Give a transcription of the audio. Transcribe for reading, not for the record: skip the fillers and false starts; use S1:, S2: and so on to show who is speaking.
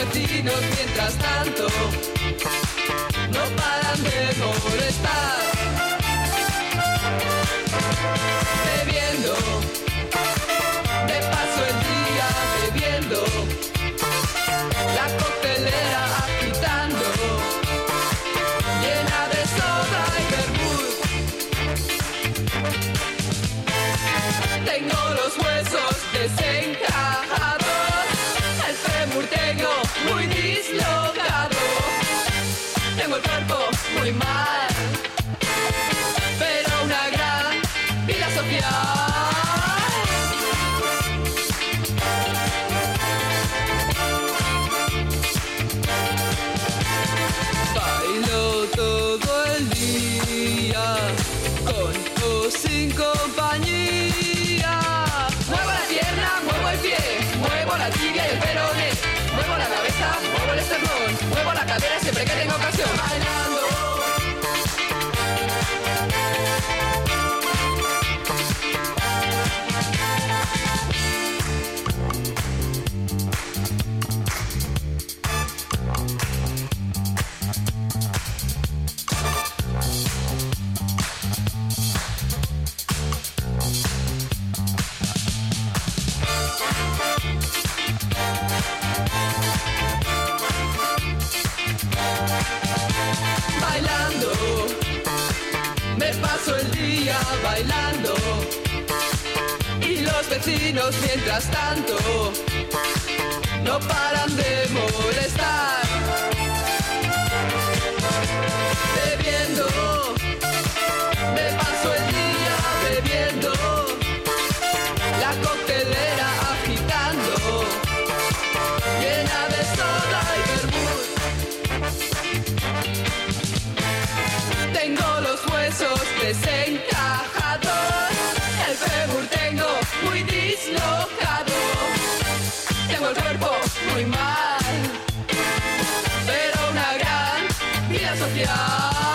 S1: vecinos, mientras tanto, no paran de molestar. Bebiendo, me paso el día bebiendo, la coctelera agitando, llena de soda y vermut. Tengo los huesos desencajados, el fémur tengo muy dislocado, tengo el cuerpo muy mal, pero una gran vida social. Bailo todo el día, con o sin compañía. Muevo la pierna, muevo el pie, muevo la tibia y el peroné, muevo la cabeza, muevo el esternón, muevo la cadera siempre que tengo ocasión. Bailando. Bailando, me paso el día bailando, y los vecinos mientras tanto no paran de molestar. Bebiendo, me paso el día bebiendo, la coctelera agitando, llena de soda y vermut. Tengo los huesos desencajados, el fémur tengo muy dislocado, tengo el cuerpo muy mal, pero una gran vida social.